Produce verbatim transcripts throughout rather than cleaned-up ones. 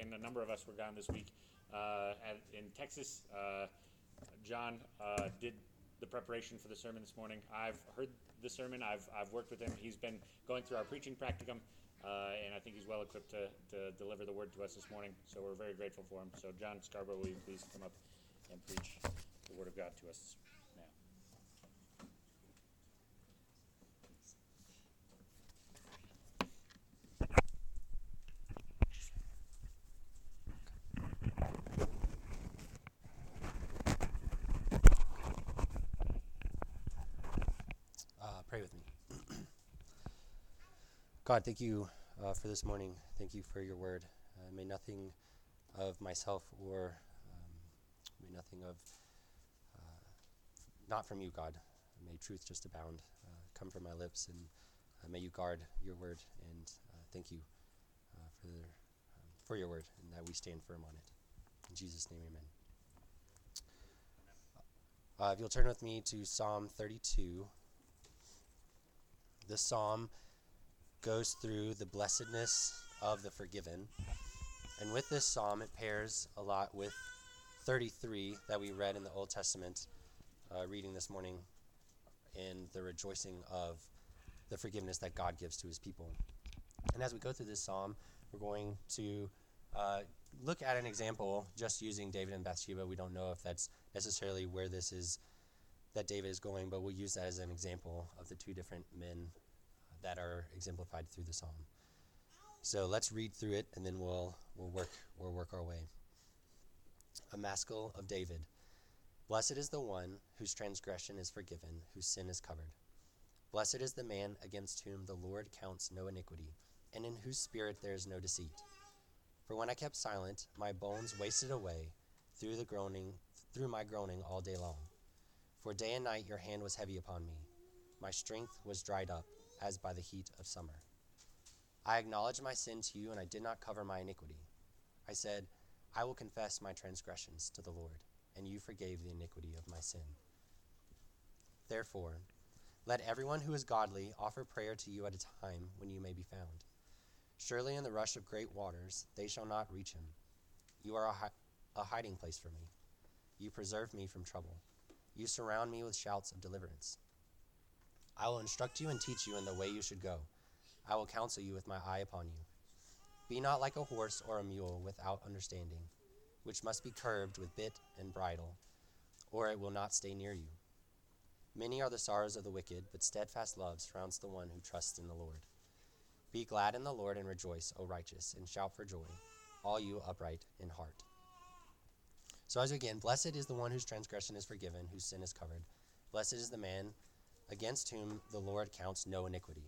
and a number of us were gone this week uh, at, in Texas. Uh, John uh, did the preparation for the sermon this morning. I've heard the sermon. I've I've worked with him. He's been going through our preaching practicum, uh, and I think he's well equipped to, to deliver the word to us this morning. So we're very grateful for him. So John Scarborough, will you please come up and preach the word of God to us now? Uh, pray with me. God, thank you uh, for this morning. Thank you for your word. Uh, may nothing of myself or um, may nothing of uh, not from you, God. May truth just abound, uh, come from my lips, and uh, may you guard your word. And uh, thank you uh, for the, um, for your word, and that we stand firm on it. In Jesus' name, amen. Uh, if you'll turn with me to Psalm thirty-two. This psalm goes through the blessedness of the forgiven. And with this psalm, it pairs a lot with thirty-three that we read in the Old Testament, uh, reading this morning, in the rejoicing of the forgiveness that God gives to his people. And as we go through this psalm, we're going to uh, look at an example just using David and Bathsheba. We don't know if that's necessarily where this is, that David is going, but we'll use that as an example of the two different men uh, that are exemplified through the psalm. So let's read through it, and then we'll we'll work we'll work our way. A Maskil of David. Blessed is the one whose transgression is forgiven, whose sin is covered. Blessed is the man against whom the Lord counts no iniquity, and in whose spirit there is no deceit. For when I kept silent, my bones wasted away through the groaning through my groaning all day long. For day and night your hand was heavy upon me. My strength was dried up, as by the heat of summer. I acknowledged my sin to you, and I did not cover my iniquity. I said, I will confess my transgressions to the Lord, and you forgave the iniquity of my sin. Therefore, let everyone who is godly offer prayer to you at a time when you may be found. Surely in the rush of great waters they shall not reach him. You are a, hi- a hiding place for me. You preserve me from trouble. You surround me with shouts of deliverance. I will instruct you and teach you in the way you should go. I will counsel you with my eye upon you. Be not like a horse or a mule without understanding, which must be curbed with bit and bridle, or it will not stay near you. Many are the sorrows of the wicked, but steadfast love surrounds the one who trusts in the Lord. Be glad in the Lord and rejoice, O righteous, and shout for joy, all you upright in heart. So as we begin, blessed is the one whose transgression is forgiven, whose sin is covered. Blessed is the man against whom the Lord counts no iniquity.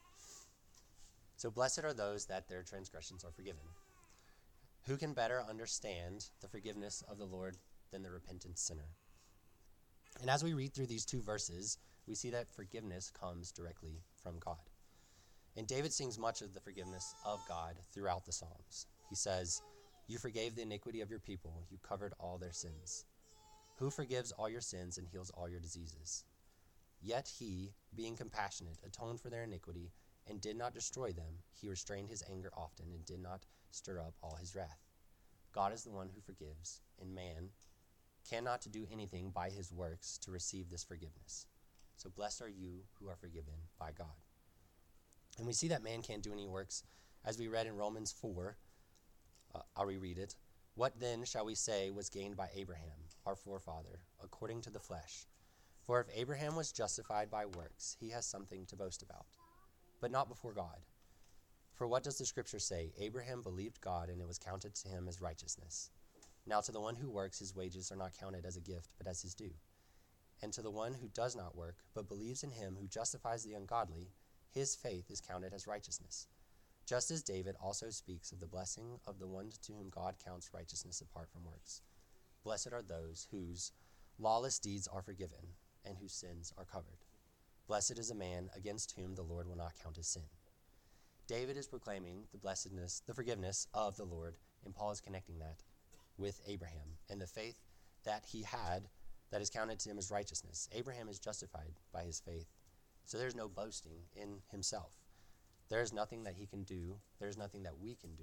So blessed are those that their transgressions are forgiven. Who can better understand the forgiveness of the Lord than the repentant sinner? And as we read through these two verses, we see that forgiveness comes directly from God. And David sings much of the forgiveness of God throughout the Psalms. He says, you forgave the iniquity of your people. You covered all their sins. Who forgives all your sins and heals all your diseases? Yet he, being compassionate, atoned for their iniquity and did not destroy them. He restrained his anger often and did not stir up all his wrath. God is the one who forgives, and man cannot do anything by his works to receive this forgiveness. So blessed are you who are forgiven by God. And we see that man can't do any works, as we read in Romans four. Uh, I'll reread it. What then shall we say was gained by Abraham, our forefather, according to the flesh? For if Abraham was justified by works, he has something to boast about, but not before God. For what does the scripture say? Abraham believed God, and it was counted to him as righteousness. Now to the one who works, his wages are not counted as a gift, but as his due. And to the one who does not work, but believes in him who justifies the ungodly, his faith is counted as righteousness. Just as David also speaks of the blessing of the one to whom God counts righteousness apart from works. Blessed are those whose lawless deeds are forgiven, and whose sins are covered. Blessed is a man against whom the Lord will not count his sin. David is proclaiming the blessedness, the forgiveness of the Lord, and Paul is connecting that with Abraham and the faith that he had that is counted to him as righteousness. Abraham is justified by his faith, so there's no boasting in himself. There is nothing that he can do, there is nothing that we can do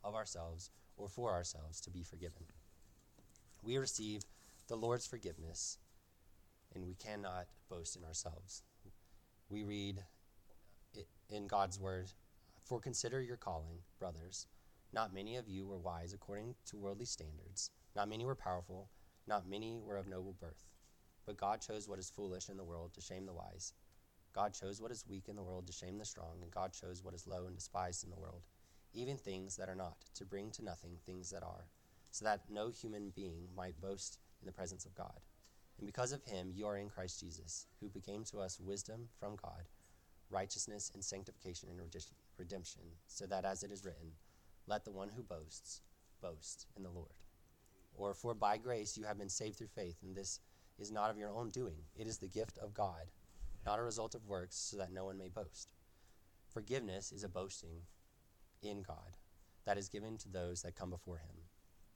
of ourselves or for ourselves to be forgiven. We receive the Lord's forgiveness, and we cannot boast in ourselves. We read in God's word, "For consider your calling, brothers. Not many of you were wise according to worldly standards. Not many were powerful. Not many were of noble birth. But God chose what is foolish in the world to shame the wise. God chose what is weak in the world to shame the strong, and God chose what is low and despised in the world, even things that are not, to bring to nothing things that are, so that no human being might boast in the presence of God. And because of him you are in Christ Jesus, who became to us wisdom from God, righteousness and sanctification and redemption, so that as it is written, let the one who boasts, boast in the Lord. Or for by grace you have been saved through faith, and this is not of your own doing. It is the gift of God, not a result of works, so that no one may boast. Forgiveness is a boasting in God that is given to those that come before him.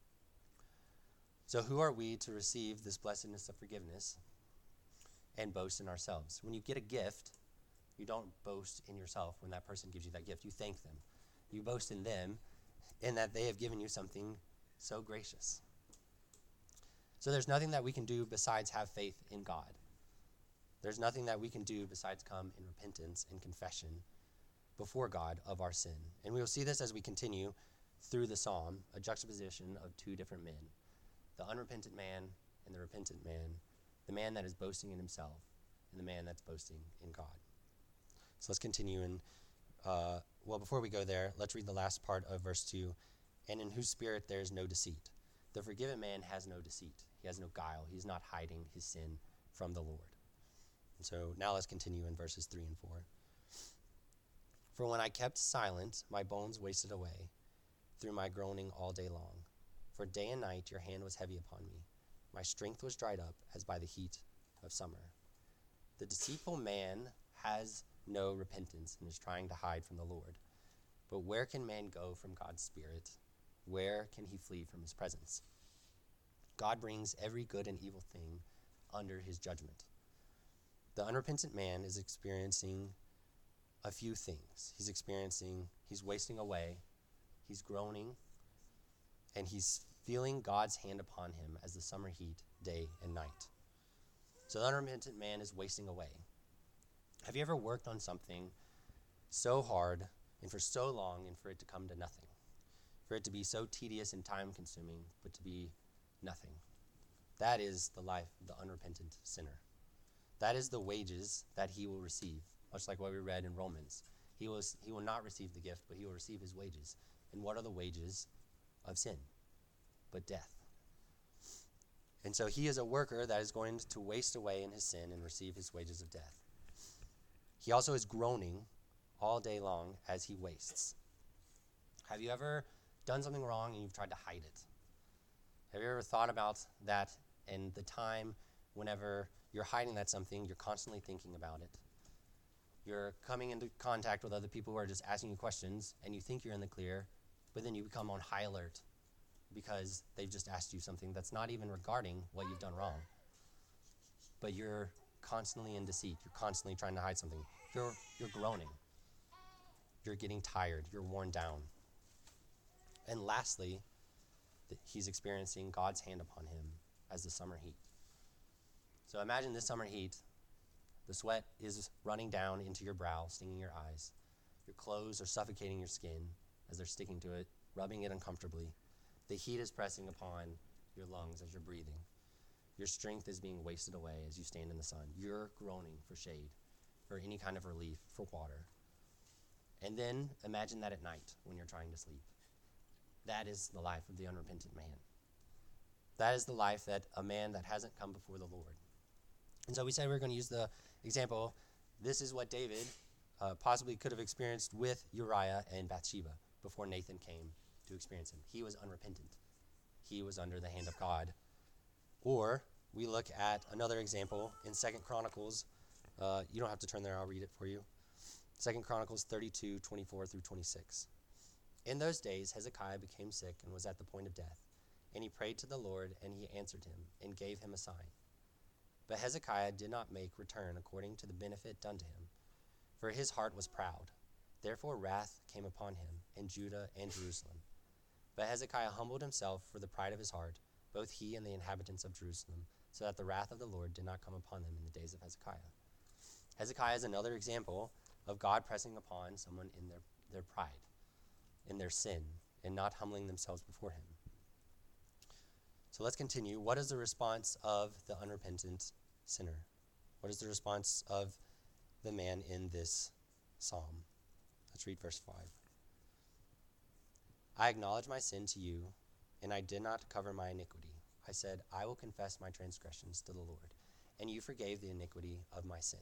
So who are we to receive this blessedness of forgiveness and boast in ourselves? When you get a gift, you don't boast in yourself when that person gives you that gift. You thank them. You boast in them in that they have given you something so gracious. So there's nothing that we can do besides have faith in God. There's nothing that we can do besides come in repentance and confession before God of our sin. And we will see this as we continue through the psalm, a juxtaposition of two different men, the unrepentant man and the repentant man, the man that is boasting in himself and the man that's boasting in God. So let's continue. And uh, well, before we go there, let's read the last part of verse two. And in whose spirit there is no deceit. The forgiven man has no deceit. He has no guile. He's not hiding his sin from the Lord. And so now let's continue in verses three and four. For when I kept silent, my bones wasted away through my groaning all day long. For day and night your hand was heavy upon me. My strength was dried up as by the heat of summer. The deceitful man has no repentance and is trying to hide from the Lord. But where can man go from God's Spirit? Where can he flee from his presence? God brings every good and evil thing under his judgment. The unrepentant man is experiencing a few things. He's experiencing, he's wasting away, he's groaning, and he's feeling God's hand upon him as the summer heat, day and night. So the unrepentant man is wasting away. Have you ever worked on something so hard and for so long and for it to come to nothing? For it to be so tedious and time-consuming, but to be nothing. That is the life of the unrepentant sinner. That is the wages that he will receive, much like what we read in Romans. He will, he will not receive the gift, but he will receive his wages. And what are the wages of sin? But death. And so he is a worker that is going to waste away in his sin and receive his wages of death. He also is groaning all day long as he wastes. Have you ever done something wrong and you've tried to hide it? Have you ever thought about that and the time whenever you're hiding that something, you're constantly thinking about it? You're coming into contact with other people who are just asking you questions and you think you're in the clear, but then you become on high alert because they've just asked you something that's not even regarding what you've done wrong. But you're constantly in deceit. You're constantly trying to hide something. You're, you're groaning. You're getting tired. You're worn down. And lastly, he's experiencing God's hand upon him as the summer heat. So imagine this summer heat. The sweat is running down into your brow, stinging your eyes. Your clothes are suffocating your skin as they're sticking to it, rubbing it uncomfortably. The heat is pressing upon your lungs as you're breathing. Your strength is being wasted away as you stand in the sun. You're groaning for shade, for any kind of relief, for water. And then imagine that at night when you're trying to sleep. That is the life of the unrepentant man. That is the life that a man that hasn't come before the Lord. And so we said we we're going to use the example. This is what David uh, possibly could have experienced with Uriah and Bathsheba before Nathan came to experience him. He was unrepentant. He was under the hand of God. Or we look at another example in Second Chronicles. Uh, you don't have to turn there. I'll read it for you. Second Chronicles thirty-two, twenty-four through twenty-six. In those days, Hezekiah became sick and was at the point of death. And he prayed to the Lord, and he answered him, and gave him a sign. But Hezekiah did not make return according to the benefit done to him, for his heart was proud. Therefore wrath came upon him, and Judah and Jerusalem. But Hezekiah humbled himself for the pride of his heart, both he and the inhabitants of Jerusalem, so that the wrath of the Lord did not come upon them in the days of Hezekiah. Hezekiah is another example of God pressing upon someone in their, their pride, in their sin, and not humbling themselves before him. So let's continue. What is the response of the unrepentant sinner? What is the response of the man in this psalm? Let's read verse five. I acknowledge my sin to you, and I did not cover my iniquity. I said, I will confess my transgressions to the Lord, and you forgave the iniquity of my sin.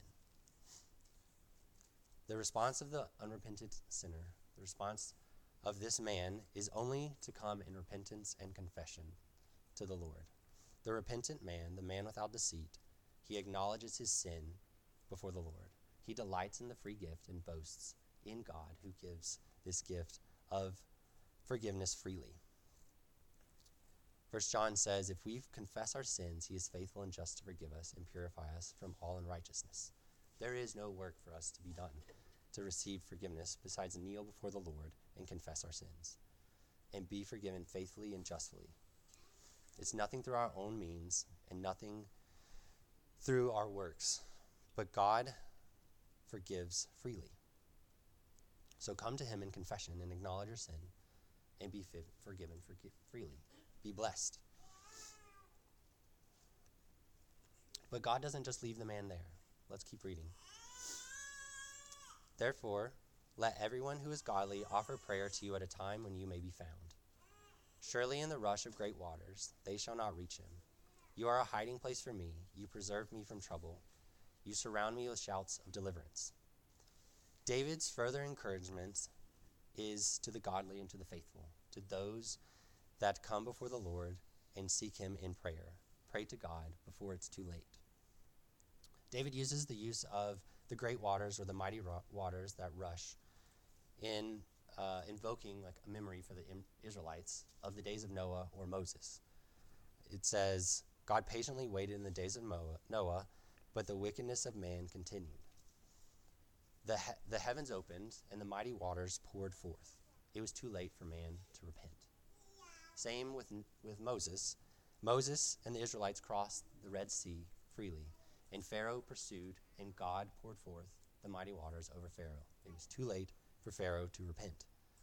The response of the unrepentant sinner, the response of this man, is only to come in repentance and confession to the Lord. The repentant man, the man without deceit, he acknowledges his sin before the Lord. He delights in the free gift and boasts in God who gives this gift of forgiveness freely. First John says, if we confess our sins, he is faithful and just to forgive us and purify us from all unrighteousness. There is no work for us to be done to receive forgiveness besides kneel before the Lord and confess our sins and be forgiven faithfully and justly. It's nothing through our own means and nothing through our works, but God forgives freely. So come to him in confession and acknowledge your sin and be forgiven forgive freely. Be blessed. But God doesn't just leave the man there. Let's keep reading. Therefore, let everyone who is godly offer prayer to you at a time when you may be found. Surely in the rush of great waters, they shall not reach him. You are a hiding place for me. You preserve me from trouble. You surround me with shouts of deliverance. David's further encouragement is to the godly and to the faithful, to those that come before the Lord and seek him in prayer. Pray to God before it's too late. David uses the use of the great waters or the mighty ro- waters that rush in uh, invoking like a memory for the Israelites of the days of Noah or Moses. It says, God patiently waited in the days of Noah, but the wickedness of man continued. The, he- the heavens opened and the mighty waters poured forth. It was too late for man to repent. Same with, with Moses. Moses and the Israelites crossed the Red Sea freely, and Pharaoh pursued, and God poured forth the mighty waters over Pharaoh. It was too late for Pharaoh to repent.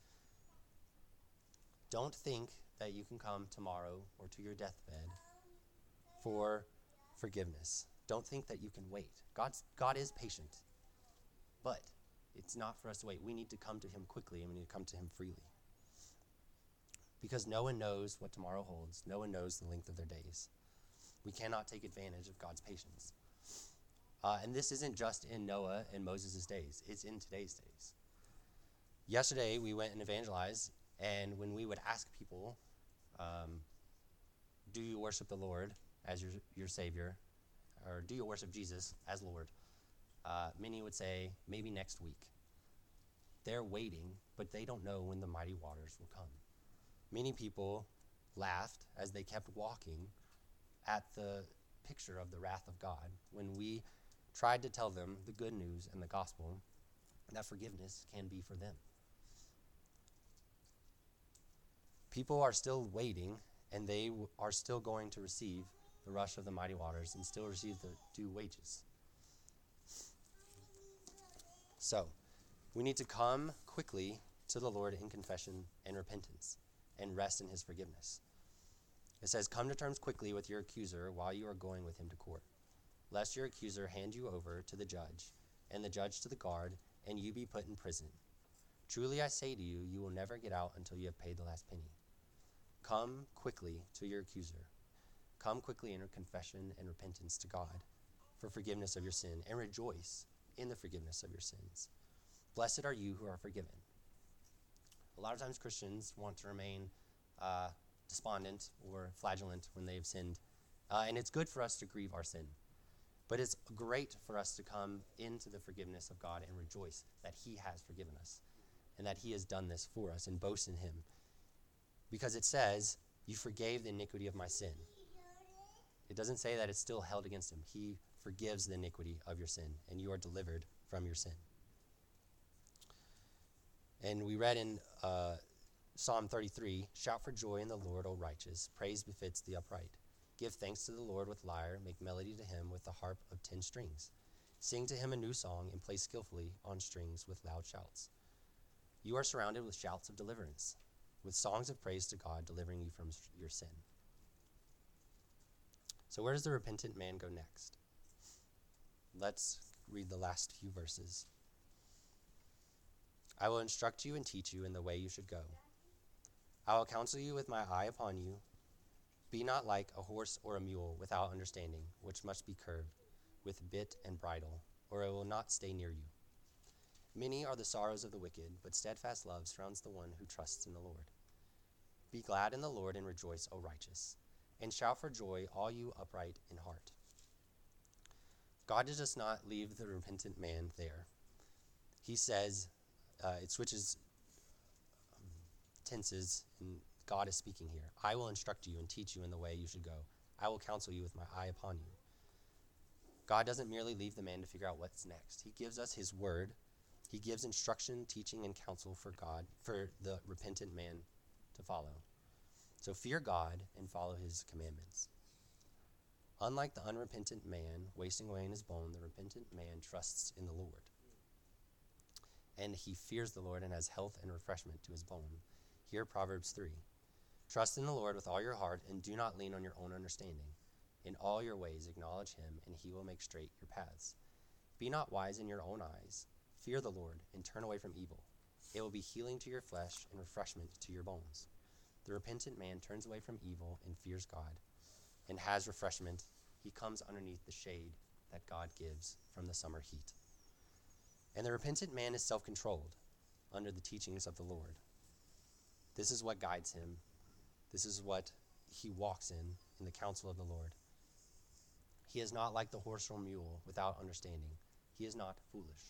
Don't think that you can come tomorrow or to your deathbed for forgiveness. Don't think that you can wait. God's, God is patient, but it's not for us to wait. We need to come to him quickly, and we need to come to him freely. Because no one knows what tomorrow holds. No one knows the length of their days. We cannot take advantage of God's patience. Uh, and this isn't just in Noah and Moses' days. It's in today's days. Yesterday, we went and evangelized, and when we would ask people, um, do you worship the Lord as your, your Savior, or do you worship Jesus as Lord? Uh, many would say, maybe next week. They're waiting, but they don't know when the mighty waters will come. Many people laughed as they kept walking at the picture of the wrath of God when we tried to tell them the good news and the gospel that forgiveness can be for them. People are still waiting, and they w- are still going to receive the rush of the mighty waters and still receive the due wages. So, we need to come quickly to the Lord in confession and repentance and rest in his forgiveness. It says, come to terms quickly with your accuser while you are going with him to court, lest your accuser hand you over to the judge, and the judge to the guard, and you be put in prison. Truly I say to you, you will never get out until you have paid the last penny. Come quickly to your accuser. Come quickly in your confession and repentance to God for forgiveness of your sin, and rejoice in the forgiveness of your sins. Blessed are you who are forgiven. A lot of times Christians want to remain uh, despondent or flagellant when they have sinned. Uh, and it's good for us to grieve our sin. But it's great for us to come into the forgiveness of God and rejoice that he has forgiven us and that he has done this for us and boast in him. Because it says, you forgave the iniquity of my sin. It doesn't say that it's still held against him. He forgives the iniquity of your sin, and you are delivered from your sin. And we read in uh, Psalm thirty-three, shout for joy in the Lord, O righteous. Praise befits the upright. Give thanks to the Lord with lyre. Make melody to him with the harp of ten strings. Sing to him a new song and play skillfully on strings with loud shouts. You are surrounded with shouts of deliverance, with songs of praise to God, delivering you from your sin. So where does the repentant man go next? Let's read the last few verses. I will instruct you and teach you in the way you should go. I will counsel you with my eye upon you. Be not like a horse or a mule without understanding, which must be curbed with bit and bridle, or it will not stay near you. Many are the sorrows of the wicked, but steadfast love surrounds the one who trusts in the Lord. Be glad in the Lord and rejoice, O righteous, and shout for joy, all you upright in heart. God does not leave the repentant man there. He says, uh, it switches um, tenses, and God is speaking here. I will instruct you and teach you in the way you should go. I will counsel you with my eye upon you. God doesn't merely leave the man to figure out what's next. He gives us his word. He gives instruction, teaching, and counsel for God, for the repentant man to follow. So fear God and follow his commandments. Unlike the unrepentant man wasting away in his bone, the repentant man trusts in the Lord. And he fears the Lord and has health and refreshment to his bone. Hear Proverbs three. Trust in the Lord with all your heart and do not lean on your own understanding. In all your ways acknowledge him, and he will make straight your paths. Be not wise in your own eyes. Fear the Lord and turn away from evil. It will be healing to your flesh and refreshment to your bones. The repentant man turns away from evil and fears God and has refreshment. He comes underneath the shade that God gives from the summer heat. And the repentant man is self-controlled under the teachings of the Lord. This is what guides him. This is what he walks in, in the counsel of the Lord. He is not like the horse or mule without understanding. He is not foolish.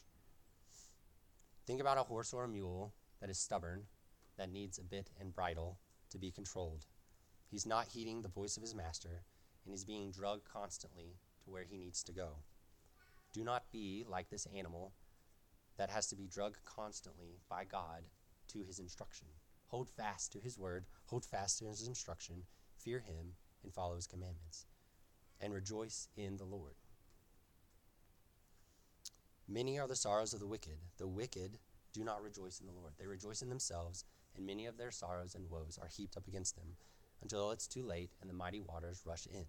Think about a horse or a mule that is stubborn, that needs a bit and bridle to be controlled. He's not heeding the voice of his master, and he's being drugged constantly to where he needs to go. Do not be like this animal that has to be drugged constantly by God to his instruction. Hold fast to his word, hold fast to his instruction, fear him, and follow his commandments, and rejoice in the Lord. Many are the sorrows of the wicked. The wicked do not rejoice in the Lord. They rejoice in themselves, and many of their sorrows and woes are heaped up against them, until it's too late and the mighty waters rush in.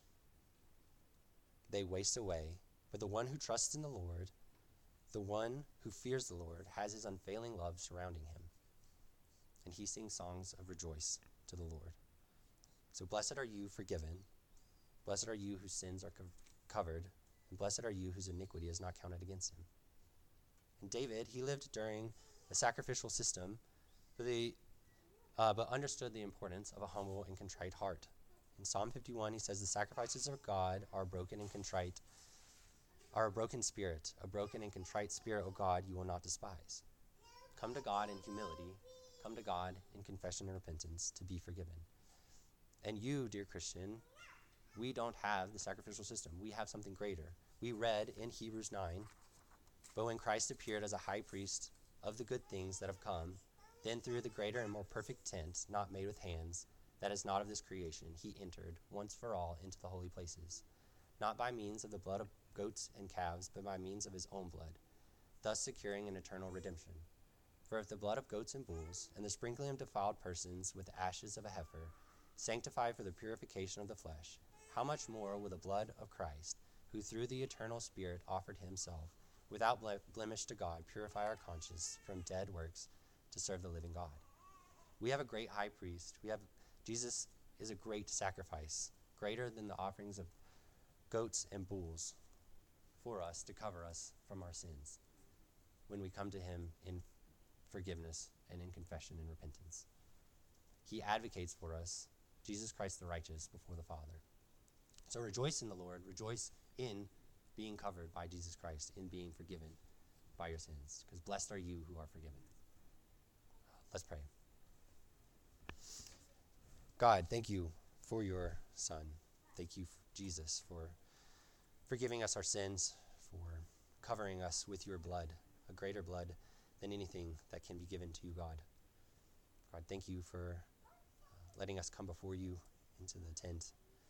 They waste away, but the one who trusts in the Lord, the one who fears the Lord, has his unfailing love surrounding him, and he sings songs of rejoice to the Lord. So blessed are you forgiven, blessed are you whose sins are co- covered, and blessed are you whose iniquity is not counted against him. And David, he lived during a sacrificial system, but, the, uh, but understood the importance of a humble and contrite heart. In Psalm fifty-one, he says, the sacrifices of God are broken and contrite, are a broken spirit. A broken and contrite spirit, O God, you will not despise. Come to God in humility. Come to God in confession and repentance to be forgiven. And you, dear Christian, we don't have the sacrificial system. We have something greater. We read in Hebrews nine, but when Christ appeared as a high priest of the good things that have come, then through the greater and more perfect tent, not made with hands, that is not of this creation, he entered once for all into the holy places, not by means of the blood of goats and calves, but by means of his own blood, thus securing an eternal redemption. For if the blood of goats and bulls, and the sprinkling of defiled persons with the ashes of a heifer, sanctify for the purification of the flesh, how much more will the blood of Christ, who through the eternal Spirit offered himself, without ble- blemish to God, purify our conscience from dead works to serve the living God? We have a great high priest. We have Jesus is a great sacrifice, greater than the offerings of goats and bulls for us to cover us from our sins when we come to him in forgiveness and in confession and repentance. He advocates for us, Jesus Christ the righteous, before the Father. So rejoice in the Lord, rejoice in being covered by Jesus Christ, in being forgiven by your sins, because blessed are you who are forgiven. Let's pray. God, thank you for your Son. Thank you, Jesus, for forgiving us our sins, for covering us with your blood, a greater blood than anything that can be given to you, God. God, thank you for uh, letting us come before you into the tent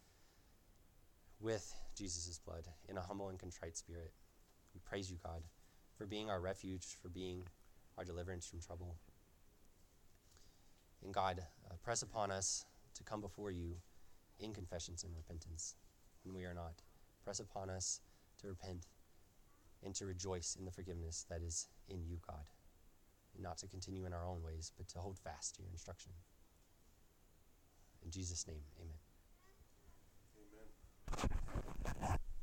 with Jesus' blood in a humble and contrite spirit. We praise you, God, for being our refuge, for being our deliverance from trouble. And God, uh, press upon us to come before you in confessions and repentance when we are not. Press upon us to repent and to rejoice in the forgiveness that is in you, God, and not to continue in our own ways, but to hold fast to your instruction. In Jesus' name, amen. Amen.